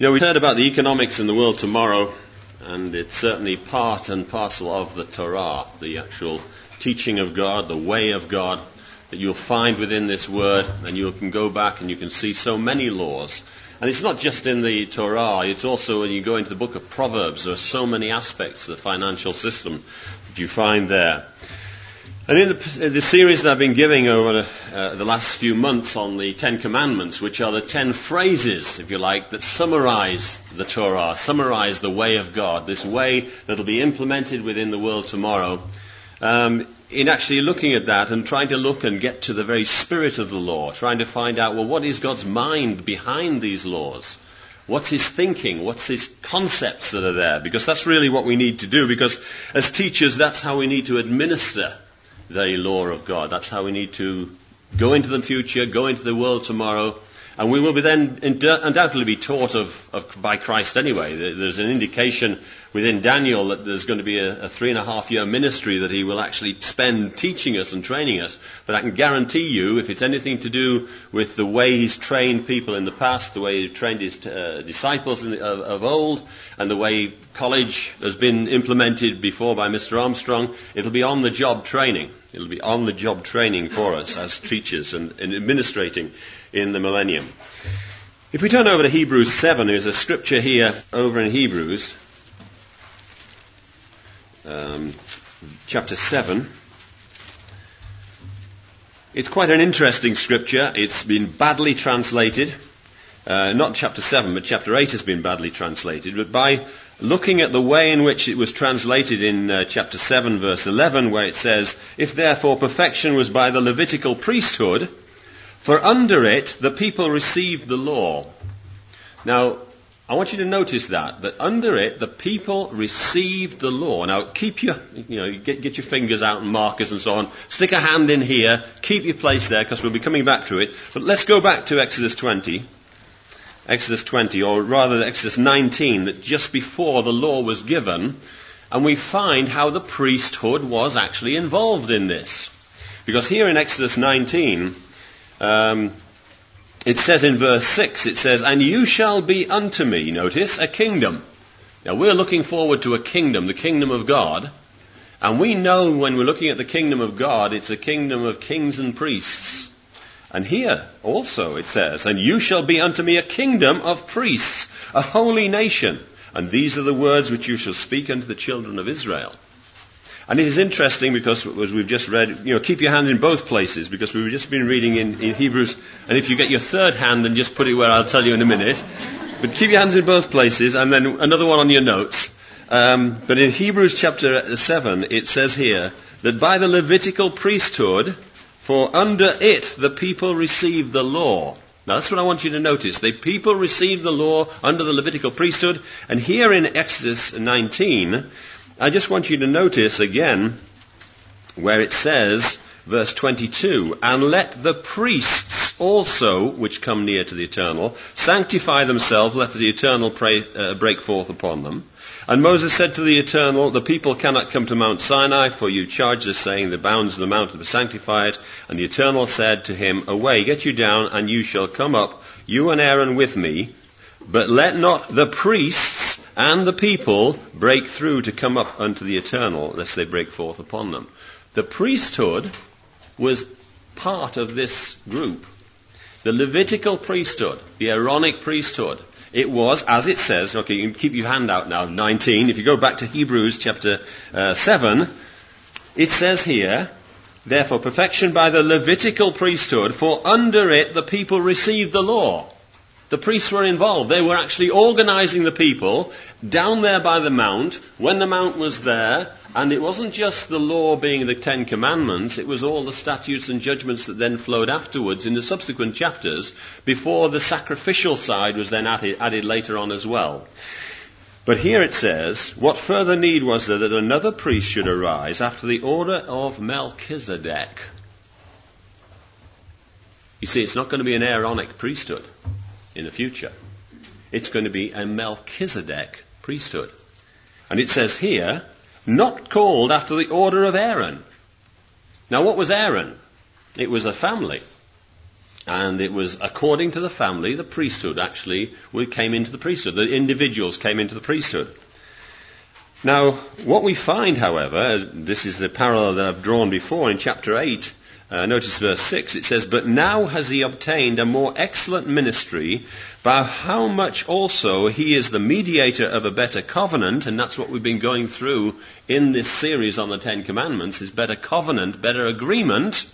We heard about the economics in the world tomorrow, and it's certainly part and parcel of the Torah, the actual teaching of God, the way of God, that you'll find within this word, and you can go back and you can see so many laws. And it's not just in the Torah, it's also when you go into the book of Proverbs, there are so many aspects of the financial system that you find there. And in the series that I've been giving over the last few months on the Ten Commandments, which are the 10 phrases, if you like, that summarize the Torah, summarize the way of God, this way that will be implemented within the world tomorrow, in actually looking at that and trying to look and get to the very spirit of the law, trying to find out, well, what is God's mind behind these laws? What's his thinking? What's his concepts that are there? Because that's really what we need to do, because as teachers, that's how we need to administer the law of God. That's how we need to go into the future, go into the world tomorrow, and we will be then undoubtedly be taught by Christ anyway. There's an indication within Daniel that there's going to be a 3.5-year ministry that he will actually spend teaching us and training us. But I can guarantee you, if it's anything to do with the way he's trained people in the past, the way he trained his disciples of old, and the way college has been implemented before by Mr. Armstrong, it'll be on-the-job training. It'll be on-the-job training for us as teachers and administrating in the millennium. If we turn over to Hebrews 7, there's a scripture here over in Hebrews, chapter 7. It's quite an interesting scripture. It's been badly translated. Not chapter 7, but chapter 8 has been badly translated. But by looking at the way in which it was translated in chapter 7, verse 11, where it says, "If therefore perfection was by the Levitical priesthood, for under it the people received the law." Now, I want you to notice that under it the people received the law. Now, keep your, get your fingers out and markers and so on. Stick a hand in here. Keep your place there, because we'll be coming back to it. But let's go back to Exodus 20, or rather Exodus 19, that just before the law was given, and we find how the priesthood was actually involved in this. Because here in Exodus 19, it says in verse 6, it says, "And you shall be unto me," notice, "a kingdom." Now we're looking forward to a kingdom, the kingdom of God. And we know when we're looking at the kingdom of God, it's a kingdom of kings and priests. And here also it says, "And you shall be unto me a kingdom of priests, a holy nation. And these are the words which you shall speak unto the children of Israel." And it is interesting because, as we've just read, keep your hand in both places, because we've just been reading in Hebrews, and if you get your third hand and just put it where I'll tell you in a minute, but keep your hands in both places, and then another one on your notes. But in Hebrews chapter 7, it says here that by the Levitical priesthood, for under it the people received the law. Now that's what I want you to notice. The people received the law under the Levitical priesthood. And here in Exodus 19, I just want you to notice again where it says, verse 22, "And let the priests also, which come near to the Eternal, sanctify themselves, lest the Eternal break forth upon them. And Moses said to the Eternal, the people cannot come to Mount Sinai, for you charged us, saying, the bounds of the mountain were sanctified. And the Eternal said to him, Away, get you down, and you shall come up, you and Aaron with me. But let not the priests and the people break through to come up unto the Eternal, lest they break forth upon them." The priesthood was part of this group. The Levitical priesthood, the Aaronic priesthood. It was, as it says, okay, you can keep your hand out now, 19. If you go back to Hebrews chapter 7, it says here, "Therefore perfection by the Levitical priesthood, for under it the people received the law." The priests were involved. They were actually organizing the people down there by the mount, when the mount was there, and it wasn't just the law being the 10 Commandments, it was all the statutes and judgments that then flowed afterwards in the subsequent chapters, before the sacrificial side was then added later on as well. But here it says, "What further need was there that another priest should arise after the order of Melchizedek?" You see, it's not going to be an Aaronic priesthood in the future. It's going to be a Melchizedek priesthood. And it says here, "Not called after the order of Aaron." Now what was Aaron? It was a family. And it was according to the family, the priesthood actually came into the priesthood. The individuals came into the priesthood. Now, what we find, however, this is the parallel that I've drawn before in chapter 8, notice verse 6, it says, "But now has he obtained a more excellent ministry, by how much also he is the mediator of a better covenant," and that's what we've been going through in this series on the Ten Commandments, is better covenant, better agreement,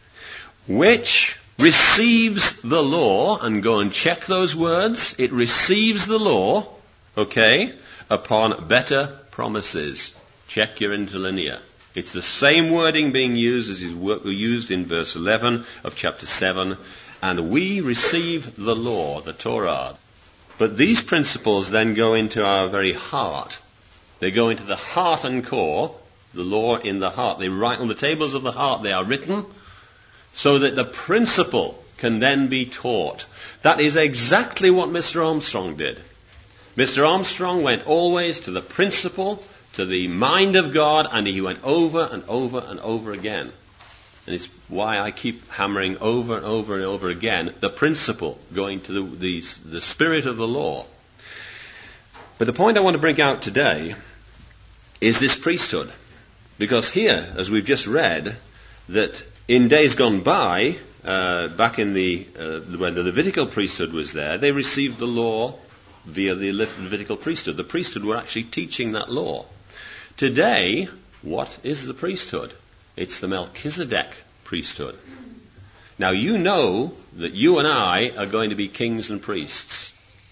"which receives the law," and go and check those words, it receives the law, okay, "upon better promises." Check your interlinear. It's the same wording being used as is used in verse 11 of chapter 7. And we receive the law, the Torah. But these principles then go into our very heart. They go into the heart and core, the law in the heart. They write on the tables of the heart, they are written, so that the principle can then be taught. That is exactly what Mr. Armstrong did. Mr. Armstrong went always to the principle, to the mind of God, and he went over and over and over again. And it's why I keep hammering over and over and over again the principle, going to the spirit of the law. But the point I want to bring out today is this priesthood. Because here, as we've just read, that in days gone by, back in when the Levitical priesthood was there, they received the law via the Levitical priesthood. The priesthood were actually teaching that law. Today, what is the priesthood? It's the Melchizedek priesthood. Now you know that you and I are going to be kings and priests.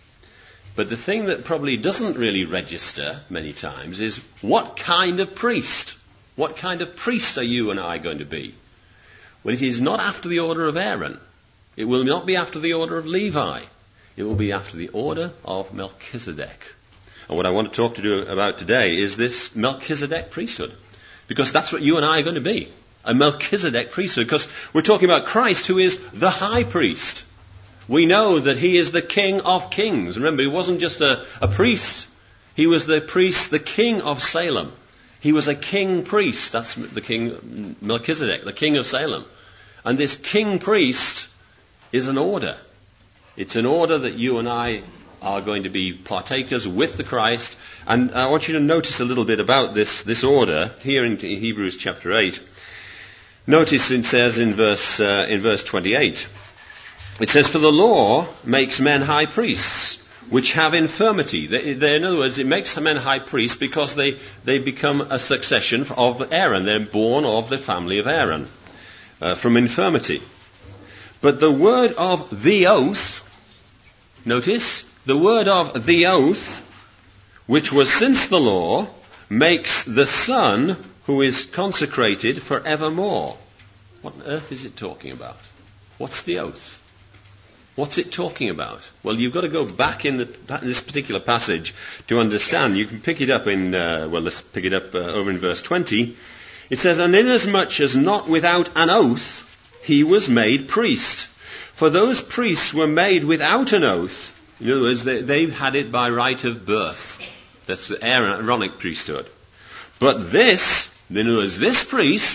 But the thing that probably doesn't really register many times is what kind of priest? What kind of priest are you and I going to be? Well, it is not after the order of Aaron. It will not be after the order of Levi. It will be after the order of Melchizedek. And what I want to talk to you about today is this Melchizedek priesthood. Because that's what you and I are going to be. A Melchizedek priesthood. Because we're talking about Christ, who is the high priest. We know that he is the King of kings. Remember, he wasn't just a priest. He was the priest, the King of Salem. He was a king priest. That's the king, Melchizedek, the King of Salem. And this king priest is an order. It's an order that you and I are going to be partakers with the Christ. And I want you to notice a little bit about this order here in Hebrews chapter 8. Notice it says in verse 28, it says, "For the law makes men high priests, which have infirmity." In other words, it makes men high priests because they become a succession of Aaron. They're born of the family of Aaron from infirmity. But the word of the oath, notice, the word of the oath, which was since the law, makes the Son who is consecrated forevermore. What on earth is it talking about? What's the oath? What's it talking about? Well, you've got to go back in this particular passage to understand. You can pick it up let's pick it up over in verse 20. It says, "And inasmuch as not without an oath he was made priest. For those priests were made without an oath." In other words, they had it by right of birth. That's the Aaronic priesthood. "But this," in other words, this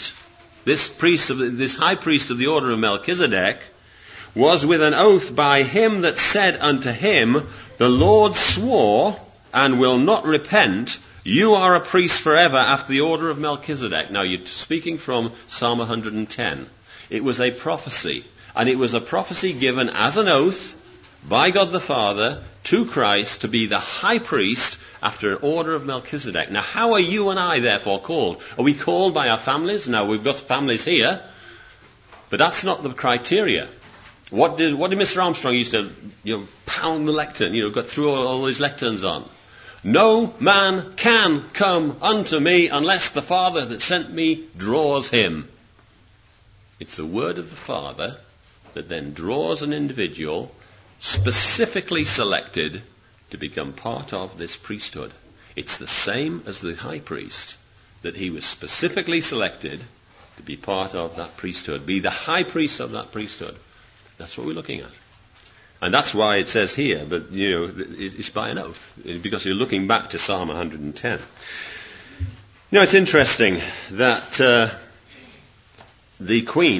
high priest of the order of Melchizedek, "was with an oath by him that said unto him, The Lord swore and will not repent, you are a priest forever after the order of Melchizedek." Now you're speaking from Psalm 110. It was a prophecy. And it was a prophecy given as an oath by God the Father to Christ to be the high priest after an order of Melchizedek. Now how are you and I therefore called? Are we called by our families? Now we've got families here. But that's not the criteria. What did Mr. Armstrong used to pound the lectern, got through all his lecterns on? "No man can come unto me unless the Father that sent me draws him." It's the word of the Father that then draws an individual specifically selected to become part of this priesthood. It's the same as the high priest, that he was specifically selected to be part of that priesthood, be the high priest of that priesthood. That's what we're looking at. And that's why it says here, but it's by an oath, because you're looking back to Psalm 110. It's interesting that the Queen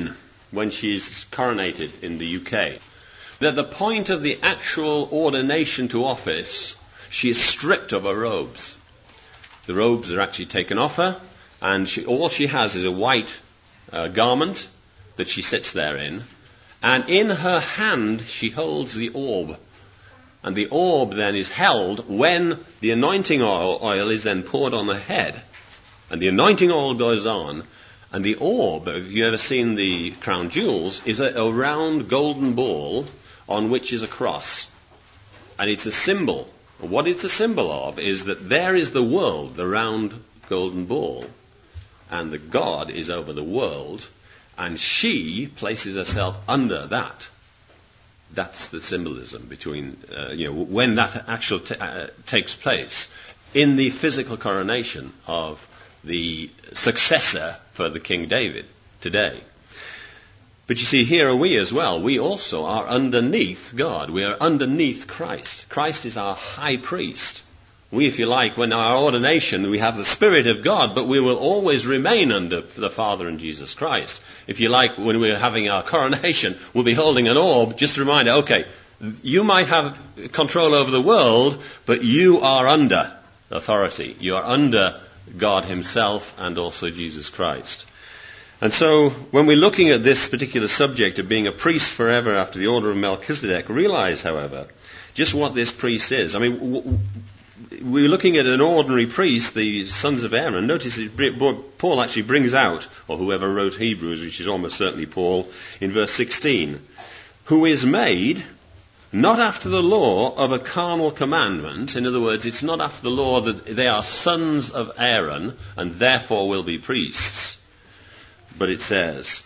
when she's coronated in the UK. At the point of the actual ordination to office, she is stripped of her robes. The robes are actually taken off her, and all she has is a white garment that she sits there in, and in her hand she holds the orb. And the orb then is held when the anointing oil is then poured on the head. And the anointing oil goes on, and the orb, if you've ever seen the crown jewels, is a round golden ball on which is a cross. And it's a symbol. What it's a symbol of is that there is the world, the round golden ball, and the God is over the world, and she places herself under that. That's the symbolism between, when that actually takes place in the physical coronation of the successor for the King David today. But you see, here are we as well. We also are underneath God. We are underneath Christ. Christ is our high priest. We, if you like, when our ordination, we have the Spirit of God, but we will always remain under the Father and Jesus Christ. If you like, when we're having our coronation, we'll be holding an orb, just a reminder, okay, you might have control over the world, but you are under authority. You are under God himself and also Jesus Christ. And so, when we're looking at this particular subject of being a priest forever after the order of Melchizedek, realize, however, just what this priest is. I mean, we're looking at an ordinary priest, the sons of Aaron. Notice Paul actually brings out, or whoever wrote Hebrews, which is almost certainly Paul, in verse 16, who is made not after the law of a carnal commandment. In other words, it's not after the law that they are sons of Aaron and therefore will be priests. But it says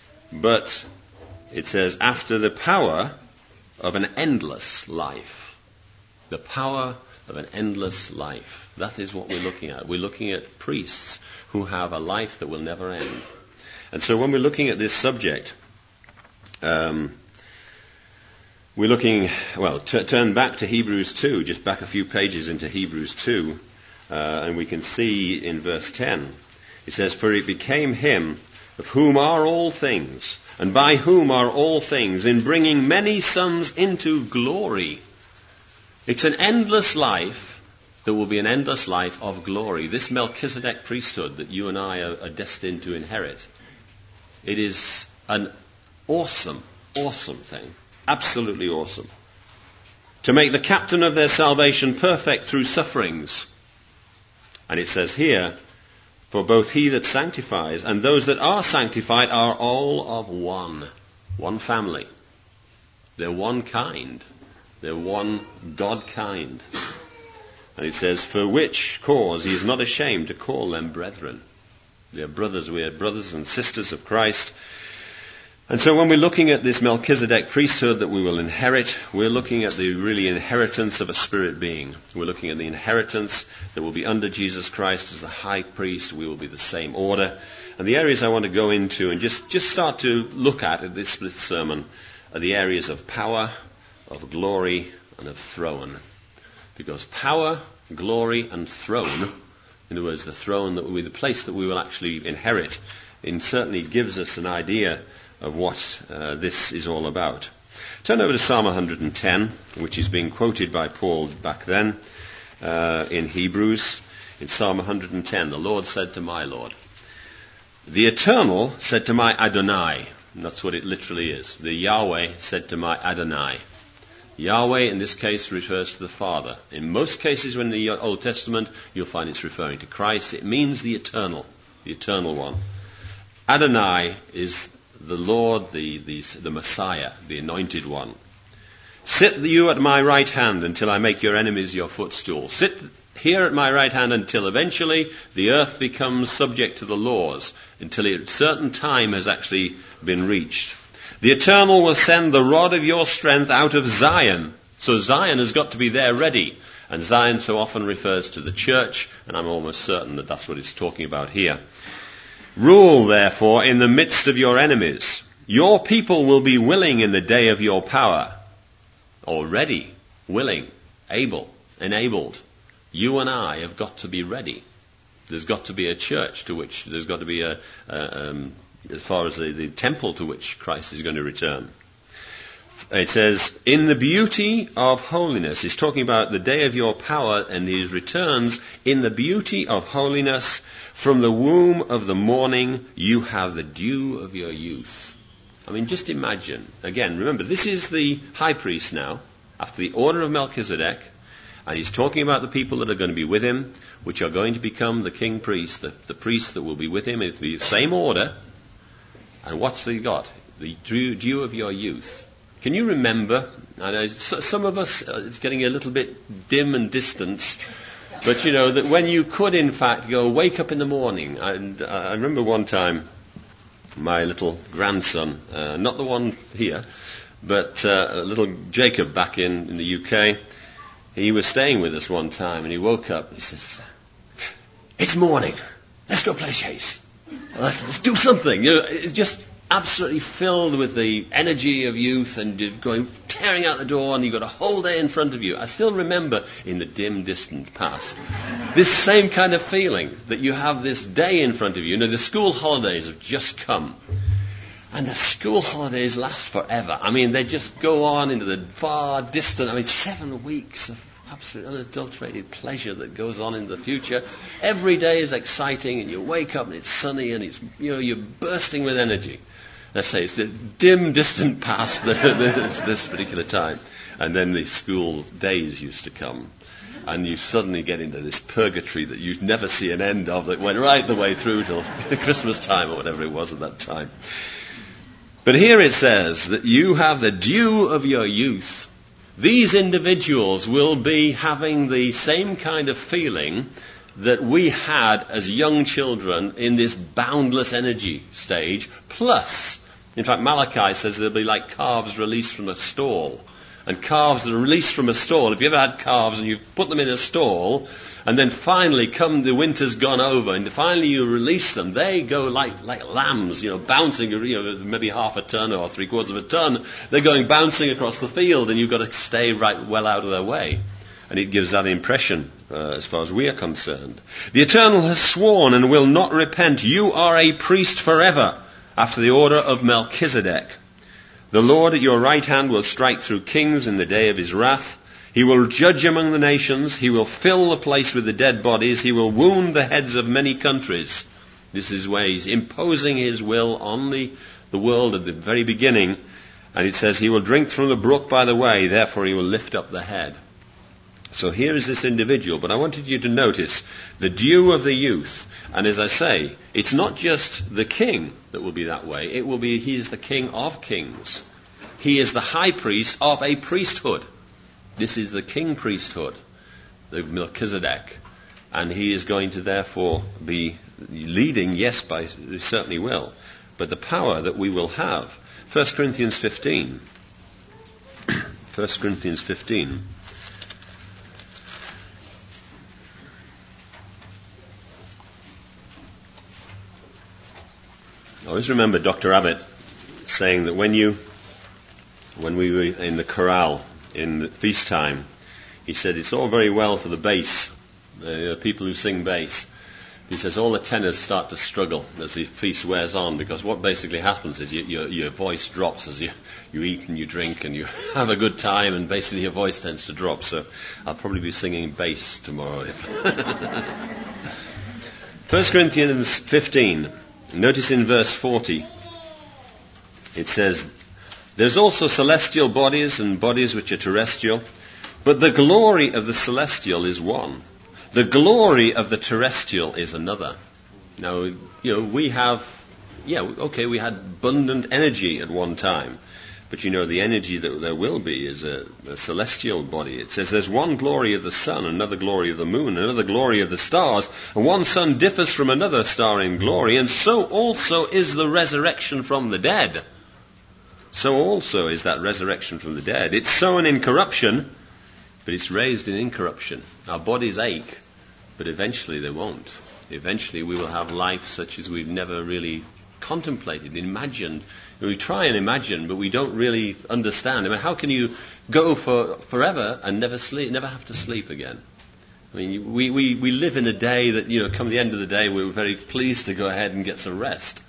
after the power of an endless life. The power of an endless life. That is what we're looking at. We're looking at priests who have a life that will never end. And so when we're looking at this subject, we're looking, turn back to Hebrews 2, just back a few pages into Hebrews 2, and we can see in verse 10, it says, "For it became him of whom are all things, and by whom are all things, in bringing many sons into glory." It's an endless life that will be an endless life of glory. This Melchizedek priesthood that you and I are destined to inherit, it is an awesome, awesome thing. Absolutely awesome. To make the captain of their salvation perfect through sufferings. And it says here, "For both he that sanctifies and those that are sanctified are all of one family." They're one kind. They're one God kind. And it says, "For which cause he is not ashamed to call them brethren." They're brothers. We are brothers and sisters of Christ. And so when we're looking at this Melchizedek priesthood that we will inherit, we're looking at the really inheritance of a spirit being. We're looking at the inheritance that will be under Jesus Christ as the high priest. We will be the same order. And the areas I want to go into and just start to look at this sermon are the areas of power, of glory, and of throne. Because power, glory, and throne, in other words, the throne that will be the place that we will actually inherit, it certainly gives us an idea of what this is all about. Turn over to Psalm 110, which is being quoted by Paul back then in Hebrews. In Psalm 110, the Lord said to my Lord, "The Eternal said to my Adonai," and that's what it literally is. The Yahweh said to my Adonai. Yahweh in this case refers to the Father. In most cases when in the Old Testament you'll find it's referring to Christ. It means the eternal one. Adonai is the Lord, the Messiah, the anointed one. "Sit you at my right hand until I make your enemies your footstool." Sit here at my right hand until eventually the earth becomes subject to the laws, until a certain time has actually been reached. "The Eternal will send the rod of your strength out of Zion." So Zion has got to be there ready. And Zion so often refers to the church, and I'm almost certain that that's what it's talking about here. "Rule, therefore, in the midst of your enemies. Your people will be willing in the day of your power." Already willing, able, enabled. You and I have got to be ready. There's got to be a church to which there's got to be as far as the temple to which Christ is going to return. It says, in the beauty of holiness. He's talking about the day of your power, and he returns in the beauty of holiness. From the womb of the morning you have the dew of your youth. I mean, just imagine. Again, remember, this is the high priest now, after the order of Melchizedek, and he's talking about the people that are going to be with him, which are going to become the king priest, the priests that will be with him in the same order. And what's he got? The dew of your youth. Can you remember? I know some of us, it's getting a little bit dim and distant, but you know that when you could in fact go wake up in the morning. And I remember one time my little grandson, not the one here, but little Jacob back in the UK, he was staying with us one time, and he woke up and he says, "It's morning, let's go play chase. Let's do something." You know, it's just absolutely filled with the energy of youth, and you're tearing out the door, and you've got a whole day in front of you. I still remember in the dim, distant past this same kind of feeling that you have this day in front of you. You know, the school holidays have just come, and the school holidays last forever. I mean, they just go on into the far distant, 7 weeks of absolute unadulterated pleasure that goes on in the future. Every day is exciting, and you wake up and it's sunny, and it's, you're bursting with energy. Let's say it's the dim, distant past, this particular time. And then the school days used to come. And you suddenly get into this purgatory that you'd never see an end of, that went right the way through till Christmas time or whatever it was at that time. But here it says that you have the dew of your youth. These individuals will be having the same kind of feeling that we had as young children in this boundless energy stage, plus, in fact, Malachi says they'll be like calves released from a stall. And calves that are released from a stall, if you ever had calves and you put them in a stall, and then finally come the winter's gone over, and finally you release them, they go like lambs, bouncing, maybe half a ton or 3/4 of a ton. They're going bouncing across the field, and you've got to stay right well out of their way. And it gives that impression as far as we are concerned. The Eternal has sworn and will not repent. You are a priest forever, after the order of Melchizedek. The Lord at your right hand will strike through kings in the day of his wrath. He will judge among the nations. He will fill the place with the dead bodies. He will wound the heads of many countries. This is where he's imposing his will on the world at the very beginning. And it says he will drink from the brook by the way, therefore he will lift up the head. So here is this individual, but I wanted you to notice the dew of the youth. And as I say, it's not just the king that will be that way. It will be, he is the king of kings. He is the high priest of a priesthood. This is the king priesthood, the Melchizedek. And he is going to therefore be leading, yes, he certainly will. But the power that we will have. 1 Corinthians 15. 1 Corinthians 15. I always remember Dr. Abbott saying that when we were in the chorale in the feast time, he said it's all very well for the bass, the people who sing bass. He says all the tenors start to struggle as the feast wears on, because what basically happens is your voice drops as you eat and you drink and you have a good time, and basically your voice tends to drop. So I'll probably be singing bass tomorrow. 1 Corinthians 15. Notice in verse 40, it says, there's also celestial bodies and bodies which are terrestrial, but the glory of the celestial is one. The glory of the terrestrial is another. Now, we have, we had abundant energy at one time. But the energy that there will be is a celestial body. It says there's one glory of the sun, another glory of the moon, another glory of the stars, and one sun differs from another star in glory, and so also is the resurrection from the dead. So also is that resurrection from the dead. It's sown in corruption, but it's raised in incorruption. Our bodies ache, but eventually they won't. Eventually we will have life such as we've never really contemplated, imagined. We try and imagine, but we don't really understand. How can you go for forever and never have to sleep again? We live in a day that, come the end of the day, we're very pleased to go ahead and get some rest.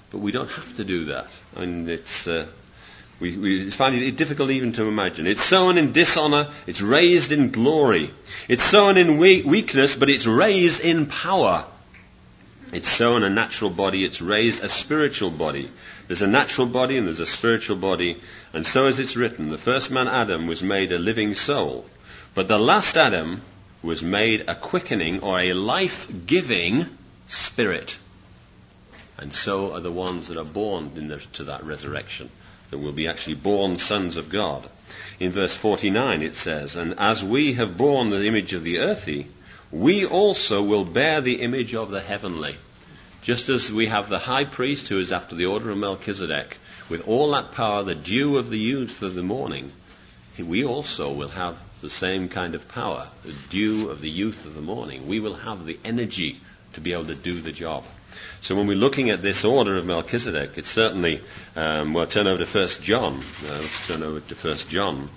But we don't have to do that. And we find it difficult even to imagine. It's sown in dishonor, it's raised in glory. It's sown in weakness, but it's raised in power. It's sown a natural body, it's raised a spiritual body. There's a natural body and there's a spiritual body. And so as it's written, the first man Adam was made a living soul. But the last Adam was made a quickening or a life-giving spirit. And so are the ones that are born to that resurrection, that will be actually born sons of God. In verse 49 it says, and as we have borne the image of the earthy, we also will bear the image of the heavenly. Just as we have the high priest who is after the order of Melchizedek, with all that power, the dew of the youth of the morning, we also will have the same kind of power, the dew of the youth of the morning. We will have the energy to be able to do the job. So when we're looking at this order of Melchizedek, it's certainly, we'll turn over to 1 John. Let's turn over to 1 John.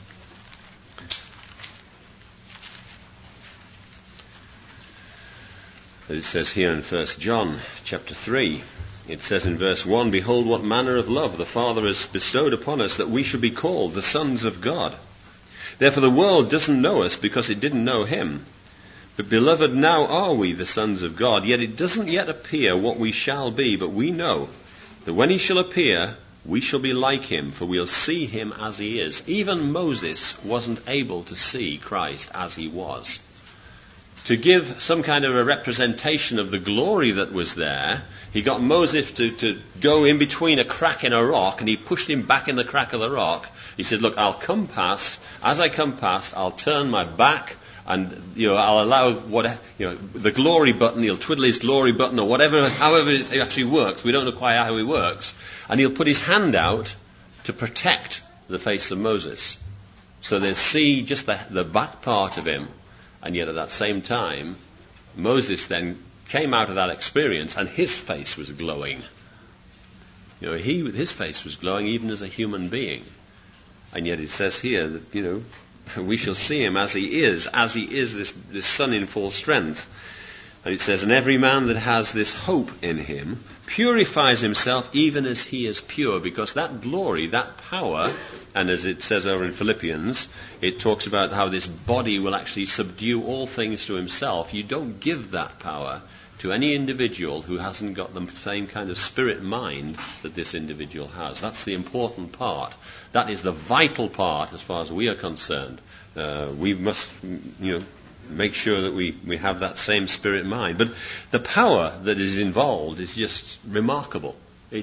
It says here in 1 John chapter 3, it says in verse 1, behold what manner of love the Father has bestowed upon us, that we should be called the sons of God. Therefore the world doesn't know us because it didn't know him. But beloved, now are we the sons of God, yet it doesn't yet appear what we shall be, but we know that when he shall appear, we shall be like him, for we'll see him as he is. Even Moses wasn't able to see Christ as he was. To give some kind of a representation of the glory that was there, he got Moses to go in between a crack in a rock, and he pushed him back in the crack of the rock. He said, look, I'll come past. As I come past, I'll turn my back, and I'll allow the glory button. He'll twiddle his glory button or whatever, however it actually works. We don't know quite how he works. And he'll put his hand out to protect the face of Moses, so they'll see just the back part of him. And yet at that same time, Moses then came out of that experience, and his face was glowing. His face was glowing even as a human being. And yet it says here that we shall see him as he is this Son in full strength. And it says, and every man that has this hope in him purifies himself even as he is pure, because that glory, that power, and as it says over in Philippians, it talks about how this body will actually subdue all things to himself. You don't give that power to any individual who hasn't got the same kind of spirit mind that this individual has. That's the important part. That is the vital part as far as we are concerned. We must, make sure that we have that same spirit mind. But the power that is involved is just remarkable. It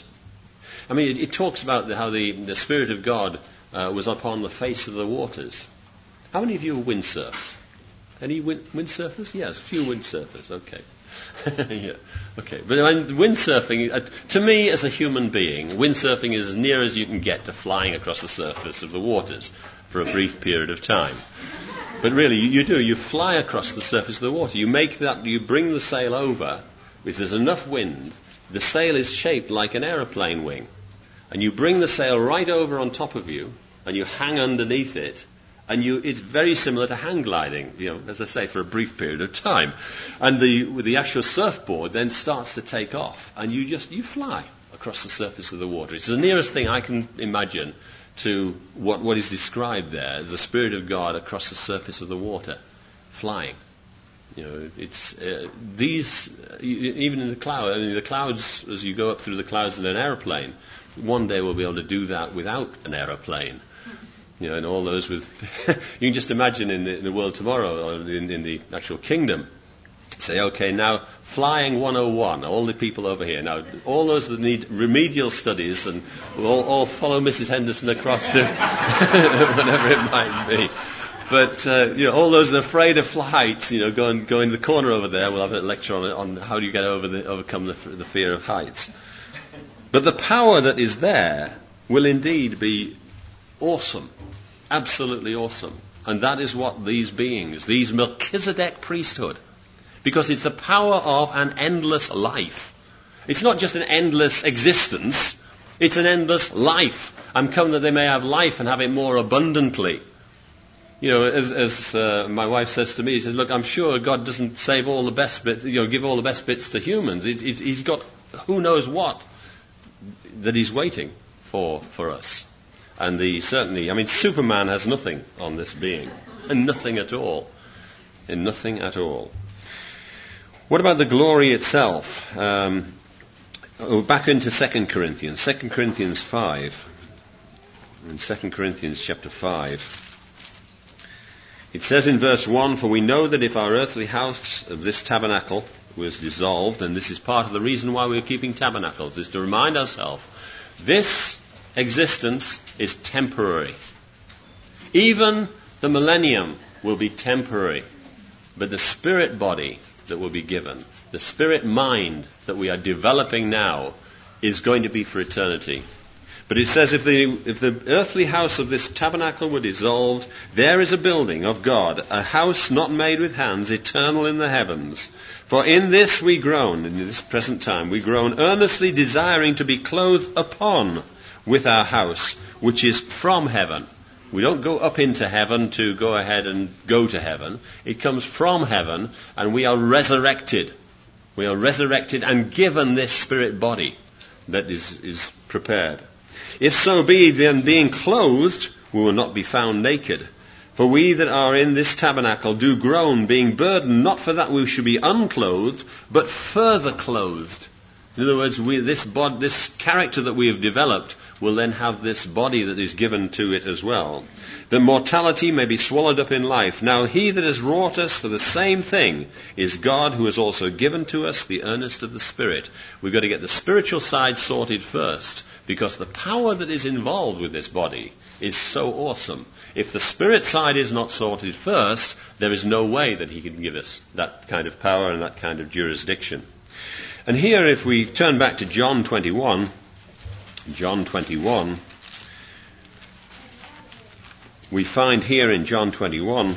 talks about how the Spirit of God was upon the face of the waters. How many of you windsurf? Any windsurfers? Yes, a few windsurfers. Okay. Yeah. Okay. But windsurfing, to me as a human being, windsurfing is as near as you can get to flying across the surface of the waters for a brief period of time. But really, you fly across the surface of the water. You bring the sail over. If there's enough wind, the sail is shaped like an aeroplane wing. And you bring the sail right over on top of you, and you hang underneath it, and it's very similar to hang gliding, as I say, for a brief period of time. And the actual surfboard then starts to take off, and you fly across the surface of the water. It's the nearest thing I can imagine to what is described there, the Spirit of God across the surface of the water, flying. It's even in the cloud. The clouds, as you go up through the clouds in an aeroplane, one day we'll be able to do that without an aeroplane. And all those with you can just imagine in the world tomorrow, or in the actual kingdom, say, okay, now flying 101, all the people over here. Now, all those that need remedial studies, and we'll all follow Mrs. Henderson across to whatever it might be. But, all those that are afraid of heights, go in the corner over there. We'll have a lecture on how do you overcome the fear of heights. But the power that is there will indeed be awesome, absolutely awesome. And that is what these beings, these Melchizedek priesthood, because it's the power of an endless life. It's not just an endless existence, it's an endless life. I'm come that they may have life and have it more abundantly. As my wife says to me, she says, look, I'm sure God doesn't save all the best bits, give all the best bits to humans. He's got who knows what that he's waiting for us. And certainly, Superman has nothing on this being, and nothing at all. And nothing at all. What about the glory itself? Back into 2 Corinthians. 2 Corinthians 5. In 2 Corinthians chapter 5. It says in verse 1, "For we know that if our earthly house of this tabernacle was dissolved," and this is part of the reason why we're keeping tabernacles, is to remind ourselves, this existence is temporary. Even the millennium will be temporary. But the spirit body that will be given, the spirit mind that we are developing now, is going to be for eternity. But it says, if the earthly house of this tabernacle were dissolved, there is a building of God, a house not made with hands, eternal in the heavens. For in this we groan, in this present time, we groan earnestly desiring to be clothed upon with our house, which is from heaven. We don't go up into heaven to go ahead and go to heaven. It comes from heaven, and we are resurrected. We are resurrected and given this spirit body that is prepared. If so be, then being clothed, we will not be found naked. For we that are in this tabernacle do groan, being burdened, not for that we should be unclothed, but further clothed. In other words, this character that we have developed will then have this body that is given to it as well. That mortality may be swallowed up in life. Now he that has wrought us for the same thing is God, who has also given to us the earnest of the Spirit. We've got to get the spiritual side sorted first, because the power that is involved with this body is so awesome. If the spirit side is not sorted first, there is no way that he can give us that kind of power and that kind of jurisdiction. And here, if we turn back to John 21, we find here in John 21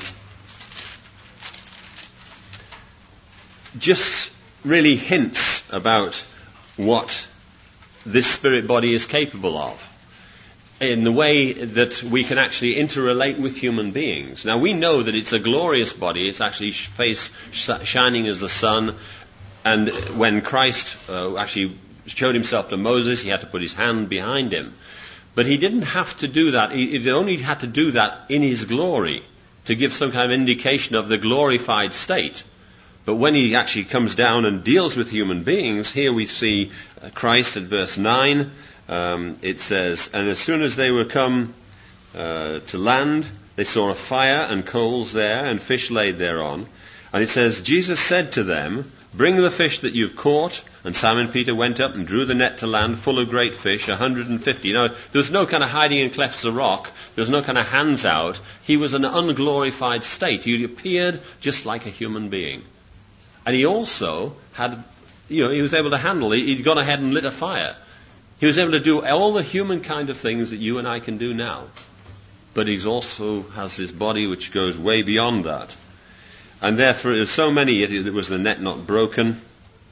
just really hints about what this spirit body is capable of, in the way that we can actually interrelate with human beings. Now, we know that it's a glorious body. It's actually face shining as the sun. And when Christ actually showed himself to Moses, he had to put his hand behind him. But he didn't have to do that. He only had to do that in his glory, to give some kind of indication of the glorified state. But when he actually comes down and deals with human beings, here we see Christ at verse 9. It says, "And as soon as they were come to land, they saw a fire and coals there, and fish laid thereon. And it says, Jesus said to them, Bring the fish that you've caught. And Simon Peter went up and drew the net to land full of great fish, 150. Now, there was no kind of hiding in clefts of rock. There was no kind of hands out. He was an unglorified state. He appeared just like a human being. And he also had, he was able to handle it. He'd gone ahead and lit a fire. He was able to do all the human kind of things that you and I can do now. But he also has this body which goes way beyond that. And therefore, there's so many, it was the net not broken.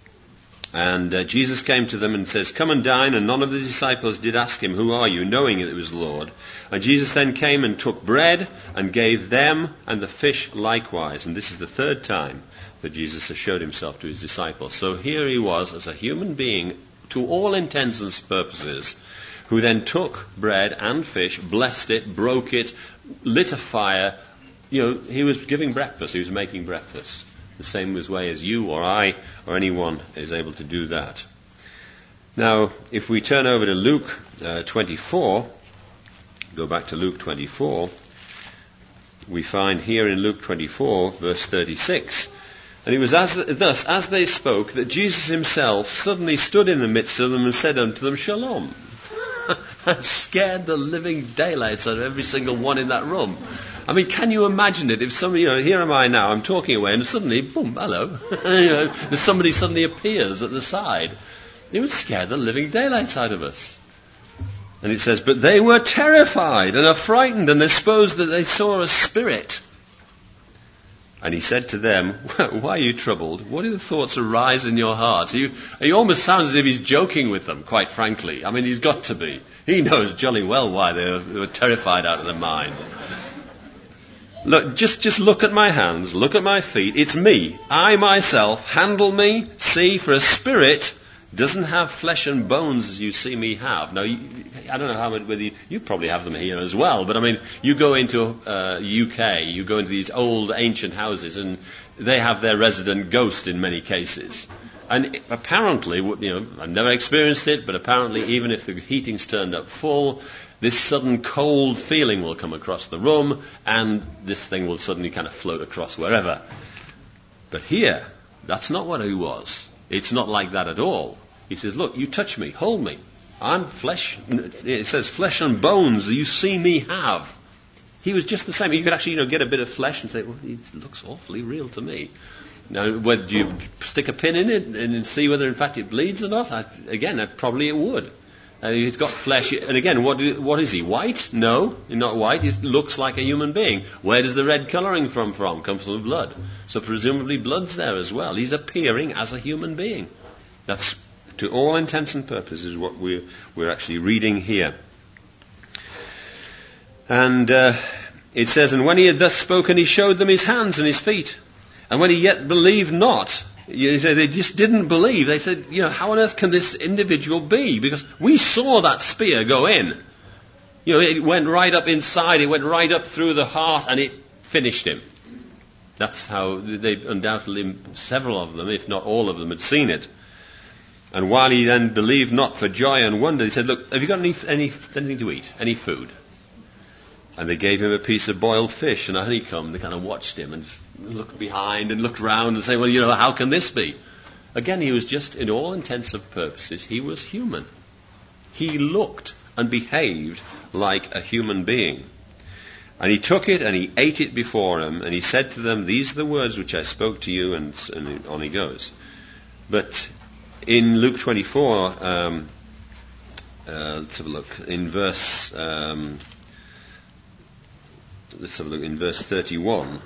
And Jesus came to them and says, Come and dine. And none of the disciples did ask him, Who are you? Knowing that it was the Lord. And Jesus then came and took bread and gave them and the fish likewise. And this is the third time that Jesus has showed himself to his disciples. So here he was as a human being, to all intents and purposes, who then took bread and fish, blessed it, broke it, lit a fire. He was giving breakfast. He was making breakfast. The same way as you or I or anyone is able to do that. Now, if we turn over to Luke 24, go back to Luke 24, we find here in Luke 24, verse 36, And it was thus, as they spoke, that Jesus himself suddenly stood in the midst of them and said unto them, Shalom. And scared the living daylights out of every single one in that room. I mean, can you imagine it? If somebody, here am I now, I'm talking away, and suddenly, boom, hello. Somebody suddenly appears at the side. It would scare the living daylights out of us. And it says, But they were terrified and affrighted, and they supposed that they saw a spirit. And he said to them, Why are you troubled? What do the thoughts arise in your hearts? He almost sounds as if he's joking with them, quite frankly. I mean, he's got to be. He knows jolly well why they were terrified out of their mind. Look, just look at my hands, look at my feet. It's me. I myself, handle me. See, for a spirit doesn't have flesh and bones as you see me have. Now, I don't know how much, whether you probably have them here as well, but I mean, you go into UK, you go into these old ancient houses, and they have their resident ghost in many cases. And apparently, I've never experienced it, but apparently even if the heating's turned up full, this sudden cold feeling will come across the room, and this thing will suddenly kind of float across wherever. But here, that's not what he was. It's not like that at all. He says, look, you touch me, hold me. I'm flesh. It says flesh and bones you see me have. He was just the same. You could actually get a bit of flesh and say, well, it looks awfully real to me. Now, whether you stick a pin in it and see whether in fact it bleeds or not, probably it would. He's got flesh. And again, what is he? White? No, he's not white. He looks like a human being. Where does the red colouring come from? Comes from the blood. So presumably blood's there as well. He's appearing as a human being. That's, to all intents and purposes, what we're actually reading here. And it says, and when he had thus spoken, he showed them his hands and his feet. And when he yet believed not, they just didn't believe. They said, how on earth can this individual be? Because we saw that spear go in. It went right up inside, it went right up through the heart, and it finished him. That's how they undoubtedly, several of them, if not all of them, had seen it. And while he then believed not for joy and wonder, he said, look, have you got anything to eat? Any food? And they gave him a piece of boiled fish and a honeycomb. They kind of watched him and looked behind and looked round and said, well, how can this be? Again, he was just, in all intents and purposes, he was human. He looked and behaved like a human being. And he took it and he ate it before them, and he said to them, these are the words which I spoke to you, and on he goes. But in Luke 24, let's have a look, in verse... let's have a look in verse 31.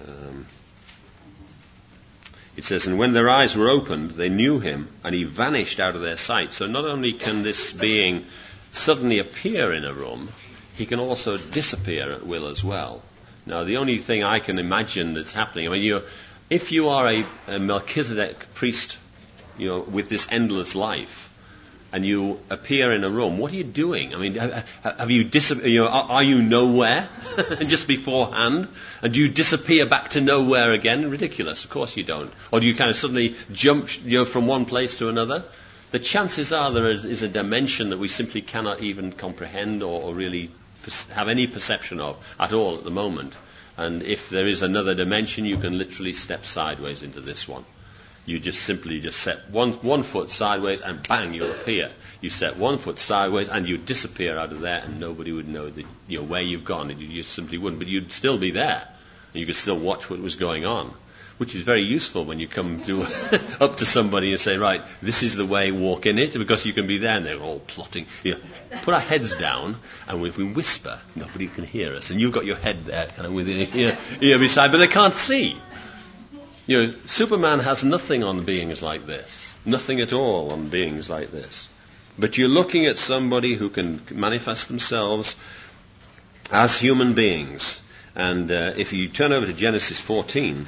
It says, and when their eyes were opened, they knew him, and he vanished out of their sight. So not only can this being suddenly appear in a room, he can also disappear at will as well. Now, the only thing I can imagine that's happening, if you are a Melchizedek priest, with this endless life, and you appear in a room, what are you doing? Have you are you nowhere just beforehand? And do you disappear back to nowhere again? Ridiculous. Of course you don't. Or do you kind of suddenly jump from one place to another? The chances are there is a dimension that we simply cannot even comprehend or really have any perception of at all at the moment. And if there is another dimension, you can literally step sideways into this one. You just simply set one foot sideways and bang, you'll appear. You set one foot sideways and you disappear out of there, and nobody would know that where you've gone. You just simply wouldn't, but you'd still be there. And you could still watch what was going on, which is very useful when you come up to somebody and say, right, this is the way, walk in it, because you can be there, and they're all plotting. Put our heads down, and if we whisper, nobody can hear us. And you've got your head there, kind of within ear beside, but they can't see. Superman has nothing on beings like this. Nothing at all on beings like this. But you're looking at somebody who can manifest themselves as human beings. And if you turn over to Genesis 14,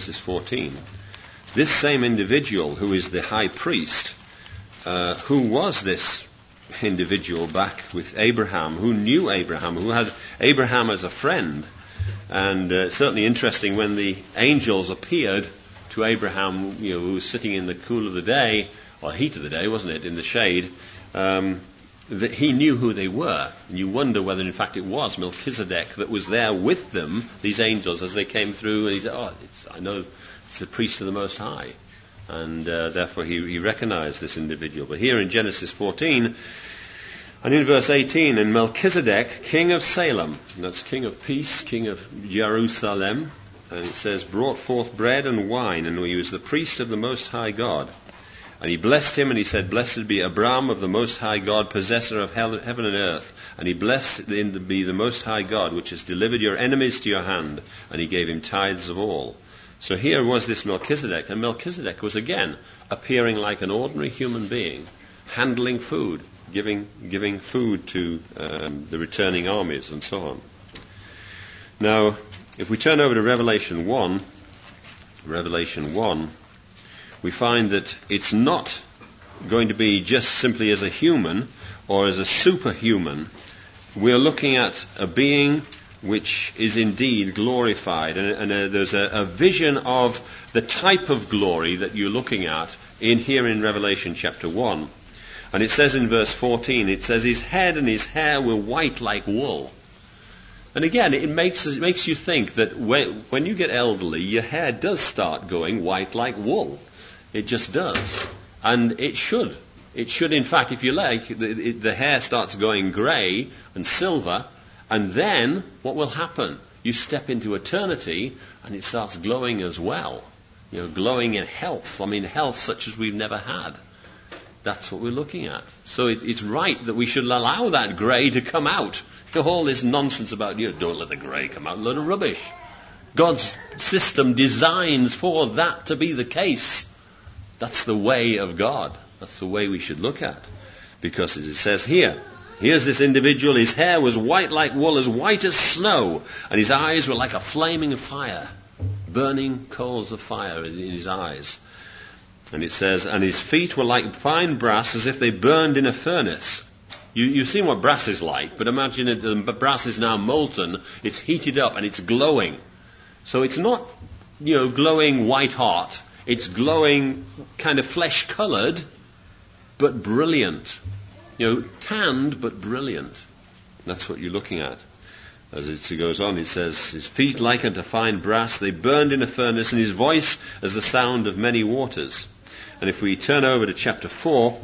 this same individual who is the high priest, who was this individual back with Abraham, who knew Abraham, who had Abraham as a friend. And certainly interesting when the angels appeared to Abraham, who was sitting in the cool of the day, or heat of the day, wasn't it, in the shade, that he knew who they were. And you wonder whether in fact it was Melchizedek that was there with them, these angels, as they came through, and he said, I know it's the priest of the Most High. And therefore he recognized this individual. But here in Genesis 14, and in verse 18, and Melchizedek, king of Salem, and that's king of peace, king of Jerusalem, and it says, brought forth bread and wine, and he was the priest of the Most High God. And he blessed him, and he said, blessed be Abram of the Most High God, possessor of heaven and earth. And he blessed be the Most High God, which has delivered your enemies to your hand. And he gave him tithes of all. So here was this Melchizedek, and Melchizedek was again appearing like an ordinary human being, handling food, giving food to the returning armies and so on. Now, if we turn over to Revelation 1, we find that it's not going to be just simply as a human or as a superhuman. We're looking at a being which is indeed glorified. And there's a vision of the type of glory that you're looking at here in Revelation chapter 1. And it says in verse 14, it says, his head and his hair were white like wool. And again, it makes you think that when you get elderly, your hair does start going white like wool. It just does. And it should. It should, in fact, if you like, the hair starts going grey and silver, and then what will happen? You step into eternity, and it starts glowing as well. Glowing in health. Health such as we've never had. That's what we're looking at. So it's right that we should allow that grey to come out. All this nonsense about, don't let the grey come out, a load of rubbish. God's system designs for that to be the case. That's the way of God. That's the way we should look at. Because it says here's this individual, his hair was white like wool, as white as snow, and his eyes were like a flaming fire, burning coals of fire in his eyes. And it says, and his feet were like fine brass, as if they burned in a furnace. You've seen what brass is like, but imagine the brass is now molten, it's heated up and it's glowing. So it's not, glowing white hot, it's glowing kind of flesh-coloured, but brilliant. Tanned, but brilliant. That's what you're looking at. As it goes on, it says, his feet like unto fine brass, they burned in a furnace, and his voice as the sound of many waters. And if we turn over to chapter 4,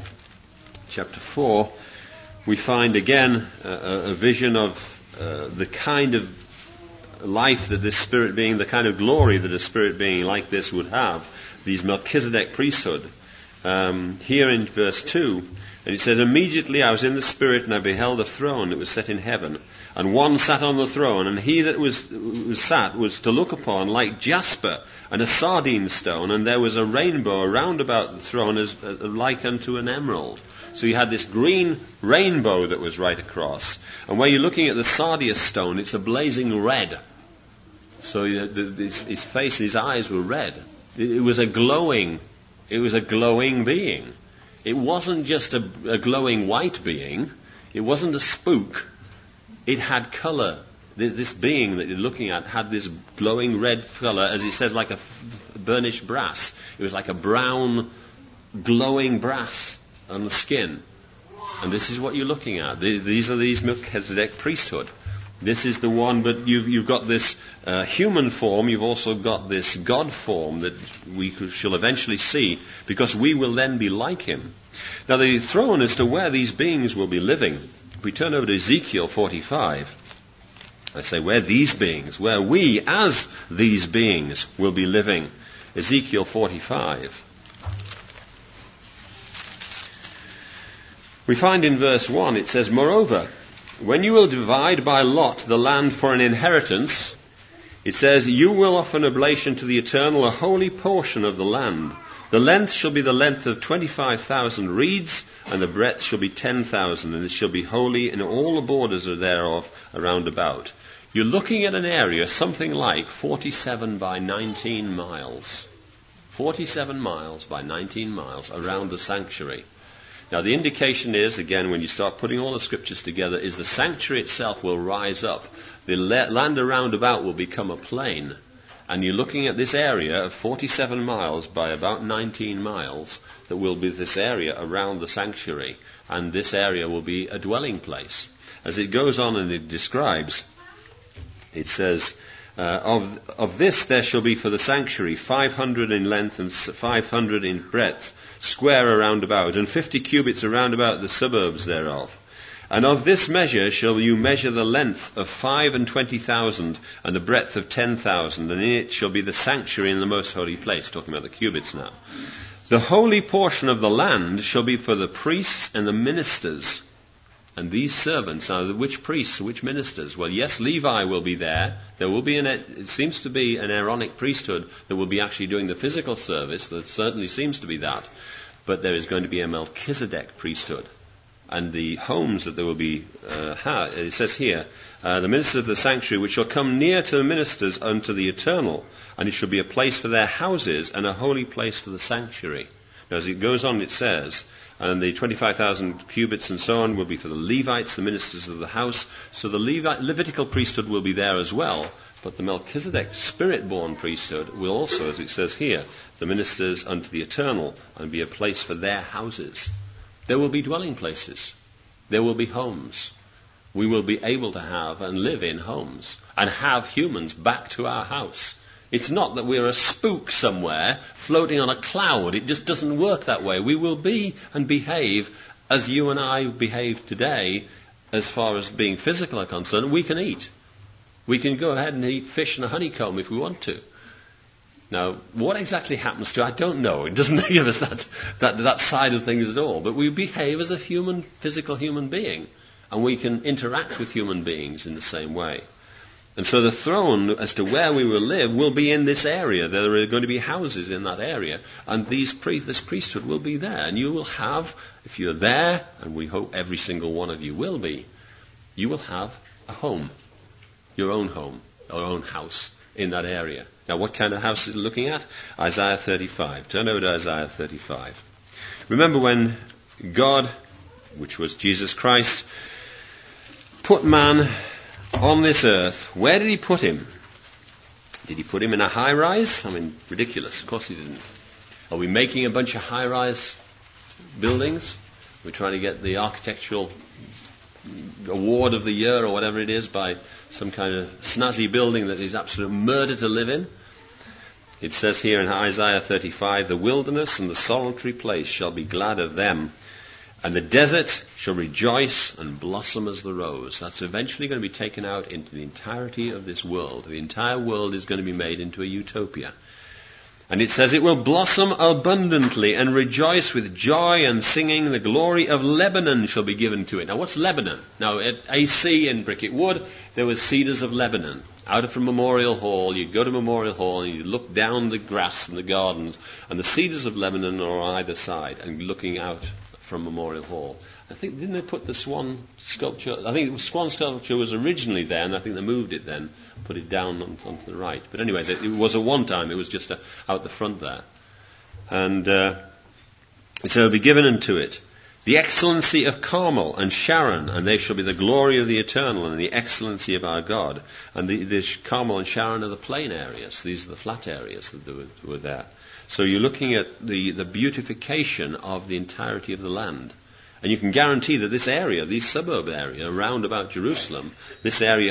we find again a vision of the kind of life that this spirit being, the kind of glory that a spirit being like this would have, these Melchizedek priesthood. Here in verse 2, and it says, immediately I was in the spirit, and I beheld a throne that was set in heaven, and one sat on the throne, and he that was sat was to look upon like jasper and a sardine stone, and there was a rainbow round about the throne as like unto an emerald. So you had this green rainbow that was right across. And where you're looking at the sardius stone, it's a blazing red. So his face and his eyes were red. It was a glowing being. It wasn't just a glowing white being. It wasn't a spook. It had colour. This being that you're looking at had this glowing red colour, as it says, like a burnished brass. It was like a brown, glowing brass on the skin. And this is what you're looking at. These are these Melchizedek priesthood. This is the one, but you've got this human form, you've also got this God form that we shall eventually see, because we will then be like him. Now the throne as to where these beings will be living, if we turn over to Ezekiel 45, I say where we as these beings will be living. Ezekiel 45. We find in verse 1, it says, moreover, when you will divide by lot the land for an inheritance, it says, you will offer an oblation to the Eternal, a holy portion of the land. The length shall be the length of 25,000 reeds, and the breadth shall be 10,000, and it shall be holy in all the borders thereof around about. You're looking at an area something like 47 by 19 miles. 47 miles by 19 miles around the sanctuary. Now the indication is, again, when you start putting all the scriptures together, is the sanctuary itself will rise up. The land around about will become a plain. And you're looking at this area of 47 miles by about 19 miles that will be this area around the sanctuary. And this area will be a dwelling place. As it goes on and it describes, it says, of this there shall be for the sanctuary 500 in length and 500 in breadth, square around about, and 50 cubits around about the suburbs thereof. And of this measure shall you measure the length of 25,000 and the breadth of 10,000, and in it shall be the sanctuary in the most holy place. Talking about the cubits now. The holy portion of the land shall be for the priests and the ministers. And these servants are which priests, which ministers? Well, yes, Levi will be there. There will be it seems to be an Aaronic priesthood that will be actually doing the physical service. That certainly seems to be that. But there is going to be a Melchizedek priesthood. And the homes that there will be, it says here, the ministers of the sanctuary, which shall come near to the ministers unto the Eternal, and it shall be a place for their houses and a holy place for the sanctuary. As it goes on, it says, and the 25,000 cubits and so on will be for the Levites, the ministers of the house. So the Levitical priesthood will be there as well, but the Melchizedek spirit-born priesthood will also, as it says here, the ministers unto the eternal, and be a place for their houses. There will be dwelling places. There will be homes. We will be able to have and live in homes and have humans back to our house. It's not that we're a spook somewhere floating on a cloud. It just doesn't work that way. We will be and behave as you and I behave today as far as being physical are concerned. We can eat. We can go ahead and eat fish and a honeycomb if we want to. Now, what exactly happens to it, I don't know. It doesn't give us that side of things at all. But we behave as a physical human being. And we can interact with human beings in the same way. And so the throne, as to where we will live, will be in this area. There are going to be houses in that area. And this priesthood will be there. And you will have, if you're there, and we hope every single one of you will be, you will have a home. Your own home, or own house in that area. Now, what kind of house is it looking at? Isaiah 35. Turn over to Isaiah 35. Remember when God, which was Jesus Christ, put man on this earth, where did he put him? Did he put him in a high-rise? I mean, ridiculous. Of course he didn't. Are we making a bunch of high-rise buildings? We're trying to get the architectural award of the year or whatever it is by some kind of snazzy building that is absolute murder to live in. It says here in Isaiah 35, the wilderness and the solitary place shall be glad of them, and the desert shall rejoice and blossom as the rose. That's eventually going to be taken out into the entirety of this world. The entire world is going to be made into a utopia. And it says it will blossom abundantly and rejoice with joy and singing. The glory of Lebanon shall be given to it. Now, what's Lebanon? Now, at AC in Bricket Wood, there were cedars of Lebanon. Out from Memorial Hall, you'd go to Memorial Hall and you'd look down the grass and the gardens, and the cedars of Lebanon are on either side and looking out from Memorial Hall. I think, didn't they put the swan sculpture? I think the swan sculpture was originally there, and I think they moved it then, put it down onto the right. But anyway, it was a one time, it was just out the front there. And so it'll be given unto it the excellency of Carmel and Sharon, and they shall be the glory of the eternal and the excellency of our God. And the Carmel and Sharon are the plain areas. These are the flat areas that were there. So you're looking at the beautification of the entirety of the land. And you can guarantee that this area, this suburb area around about Jerusalem, this area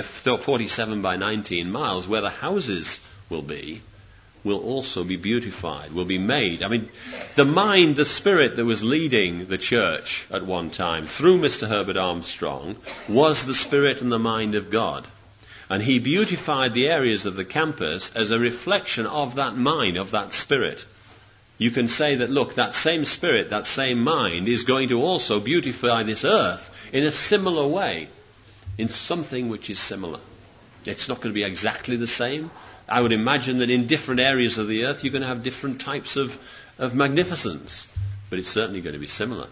47 by 19 miles, where the houses will be, will also be beautified, will be made. I mean, the mind, the spirit that was leading the church at one time through Mr. Herbert Armstrong was the spirit and the mind of God. And he beautified the areas of the campus as a reflection of that mind, of that spirit. You can say that, look, that same spirit, that same mind is going to also beautify this earth in a similar way, in something which is similar. It's not going to be exactly the same. I would imagine that in different areas of the earth you're going to have different types of magnificence, but it's certainly going to be similar.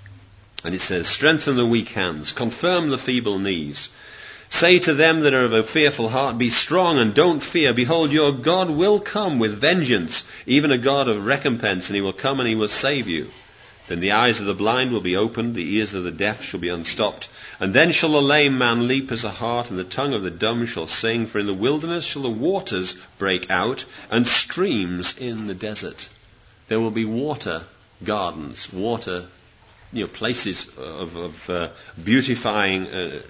And it says, strengthen the weak hands, confirm the feeble knees. Say to them that are of a fearful heart, be strong and don't fear. Behold, your God will come with vengeance, even a God of recompense, and he will come and he will save you. Then the eyes of the blind will be opened, the ears of the deaf shall be unstopped. And then shall the lame man leap as a hart, and the tongue of the dumb shall sing. For in the wilderness shall the waters break out, and streams in the desert. There will be water gardens, water places of beautifying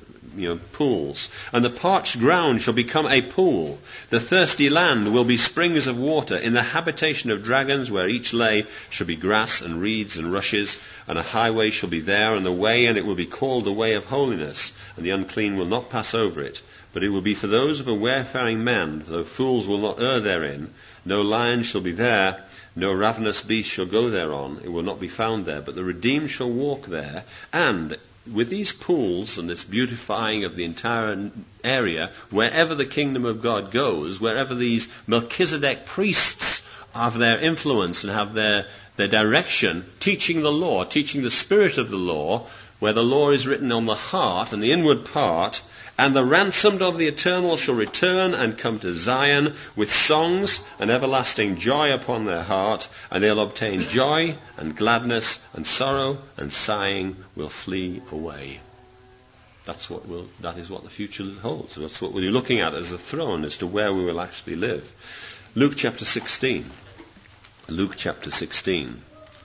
pools. And the parched ground shall become a pool. The thirsty land will be springs of water. In the habitation of dragons, where each lay, shall be grass and reeds and rushes. And a highway shall be there, and the way, and it will be called the way of holiness. And the unclean will not pass over it. But it will be for those of a wayfaring man, though fools will not err therein. No lion shall be there, no ravenous beast shall go thereon. It will not be found there, but the redeemed shall walk there. And with these pools and this beautifying of the entire area, wherever the kingdom of God goes, wherever these Melchizedek priests have their influence and have their direction, teaching the law, teaching the spirit of the law, where the law is written on the heart and the inward part, And the ransomed of the eternal shall return and come to Zion with songs and everlasting joy upon their heart, and they'll obtain joy and gladness, and sorrow and sighing will flee away. That is what the future holds. That's what we're looking at as a throne, as to where we will actually live. Luke chapter 16. Luke chapter 16.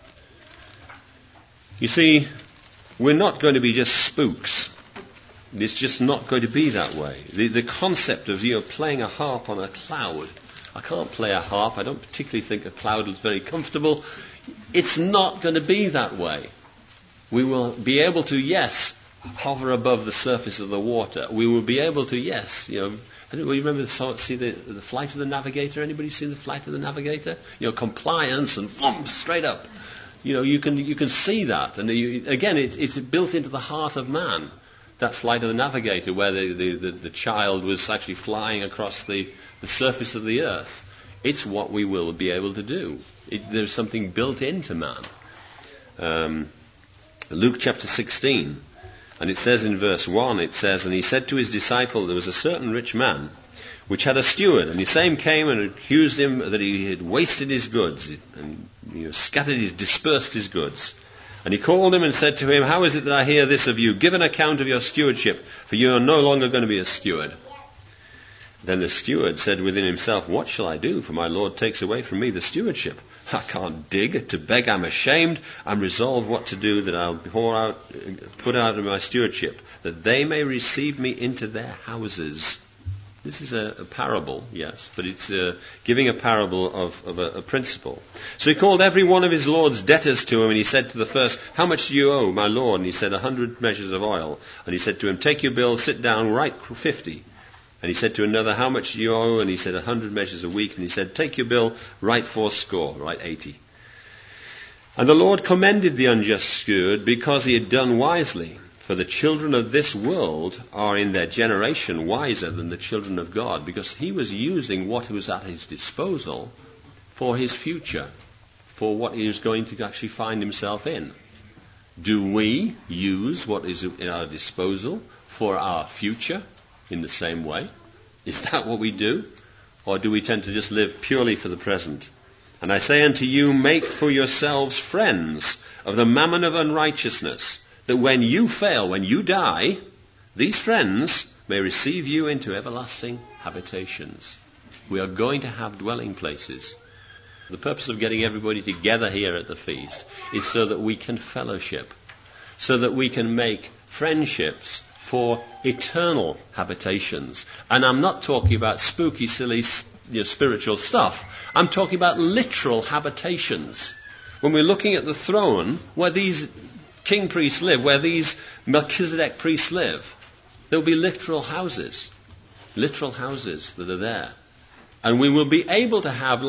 You see, we're not going to be just spooks. It's just not going to be that way. The concept of playing a harp on a cloud. I can't play a harp. I don't particularly think a cloud is very comfortable. It's not going to be that way. We will be able to, yes, hover above the surface of the water. We will be able to, yes, you remember see the Flight of the Navigator? Anybody seen the Flight of the Navigator? Compliance and straight up. You can see that, and again, it's built into the heart of man. That Flight of the Navigator, where the child was actually flying across the surface of the earth. It's what we will be able to do. There's something built into man. Luke chapter 16, and it says in verse 1, it says, "And he said to his disciple, there was a certain rich man, which had a steward, and the same came and accused him that he had wasted his goods, and dispersed his goods. And he called him and said to him, How is it that I hear this of you? Give an account of your stewardship, for you are no longer going to be a steward. Then the steward said within himself, What shall I do? For my Lord takes away from me the stewardship. I can't dig. To beg I'm ashamed. I'm resolved what to do, that I'll put out of my stewardship, that they may receive me into their houses. This is a parable, yes, but it's giving a parable of a principle. So he called every one of his Lord's debtors to him, and he said to the first, How much do you owe, my Lord? And he said, 100 measures of oil. And he said to him, Take your bill, sit down, write 50. And he said to another, How much do you owe? And he said, 100 measures a week. And he said, Take your bill, write 80. Write 80. And the Lord commended the unjust steward because he had done wisely. For the children of this world are in their generation wiser than the children of God, because he was using what was at his disposal for his future, for what he was going to actually find himself in. Do we use what is at our disposal for our future in the same way? Is that what we do? Or do we tend to just live purely for the present? And I say unto you, make for yourselves friends of the mammon of unrighteousness, that when you fail, when you die, these friends may receive you into everlasting habitations. We are going to have dwelling places. The purpose of getting everybody together here at the feast is so that we can fellowship, so that we can make friendships for eternal habitations. And I'm not talking about spooky, silly, spiritual stuff. I'm talking about literal habitations. When we're looking at the throne, where these king priests live, where these Melchizedek priests live, there'll be literal houses that are there. And we will be able to have,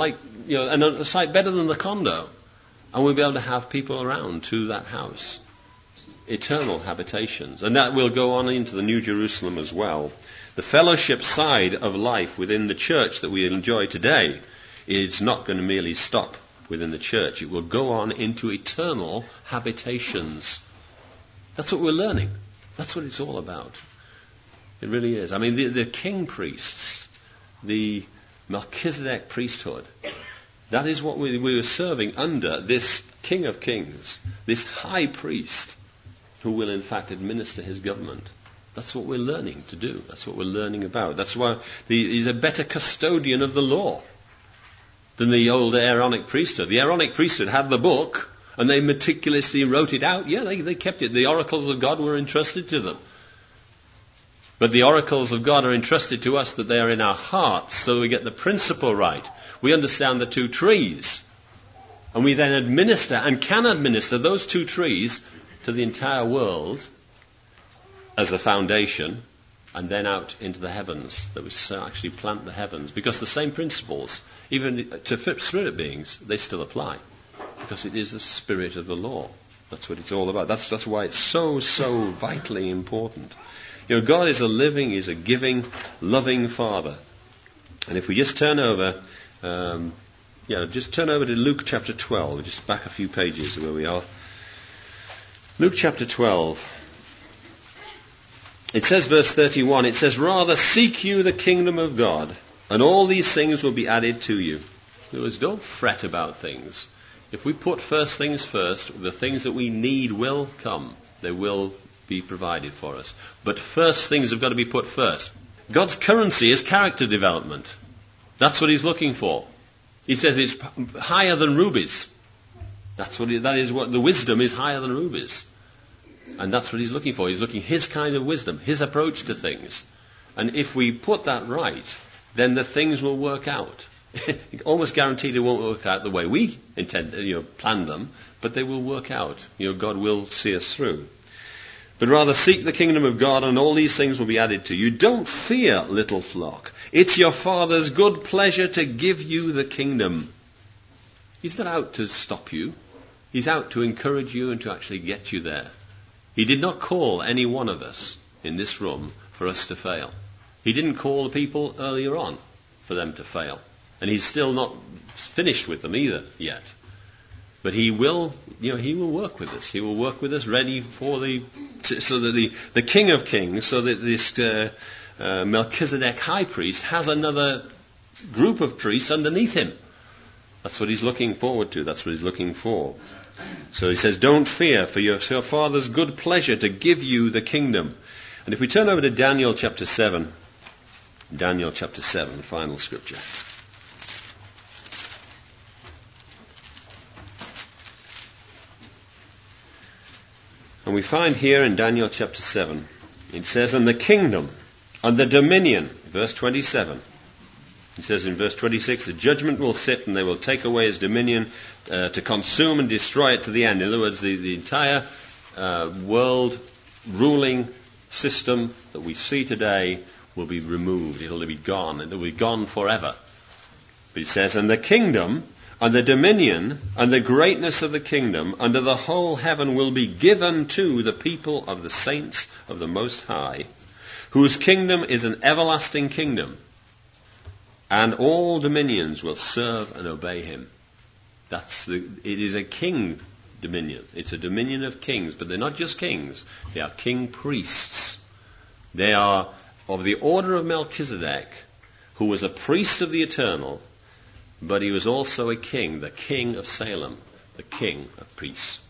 a site better than the condo, and we'll be able to have people around to that house. Eternal habitations. And that will go on into the New Jerusalem as well. The fellowship side of life within the church that we enjoy today is not going to merely stop within the church. It will go on into eternal habitations. That's what we're learning. That's what it's all about. It really is. I mean, the king priests, the Melchizedek priesthood, that is what we were serving under this King of Kings, this high priest who will in fact administer his government. That's what we're learning to do. That's what we're learning about. That's why he's a better custodian of the law than the old Aaronic priesthood. The Aaronic priesthood had the book, and they meticulously wrote it out. Yeah, they kept it. The oracles of God were entrusted to them. But the oracles of God are entrusted to us that they are in our hearts, so we get the principle right. We understand the two trees. And we then administer and can administer those two trees to the entire world as a foundation, and then out into the heavens, that we actually plant the heavens. Because the same principles, even to spirit beings, they still apply. Because it is the spirit of the law. That's what it's all about. That's why it's so vitally important. God is is a giving, loving Father. And if we just turn over, to Luke chapter 12, just back a few pages where we are. Luke chapter 12. It says, verse 31, it says, rather seek you the kingdom of God, and all these things will be added to you. In other words, don't fret about things. If we put first things first, the things that we need will come. They will be provided for us. But first things have got to be put first. God's currency is character development. That's what he's looking for. He says it's higher than rubies. That is what the wisdom is, higher than rubies. And that's what he's looking for. He's looking his kind of wisdom, his approach to things. And if we put that right, then the things will work out. Almost guaranteed it won't work out the way we planned them, but they will work out. God will see us through. But rather seek the kingdom of God, and all these things will be added to you. Don't fear, little flock. It's your Father's good pleasure to give you the kingdom. He's not out to stop you. He's out to encourage you and to actually get you there. He did not call any one of us in this room for us to fail. He didn't call the people earlier on for them to fail. And he's still not finished with them either yet. But he will work with us. He will work with us ready for so that the King of Kings, so that this Melchizedek high priest has another group of priests underneath him. That's what he's looking forward to. That's what he's looking for. So he says, don't fear, for your Father's good pleasure to give you the kingdom. And if we turn over to Daniel chapter 7, final scripture. And we find here in Daniel chapter 7, it says, and the kingdom and the dominion, verse 27. It says in verse 26, the judgment will sit and they will take away his dominion to consume and destroy it to the end. In other words, the entire world ruling system that we see today will be removed. It will be gone. It will be gone forever. But it says, and the kingdom and the dominion and the greatness of the kingdom under the whole heaven will be given to the people of the saints of the Most High, whose kingdom is an everlasting kingdom, and all dominions will serve and obey him. It is a king dominion. It's a dominion of kings, but they're not just kings. They are king priests. They are of the order of Melchizedek, who was a priest of the eternal, but he was also a king, the king of Salem, the king of priests.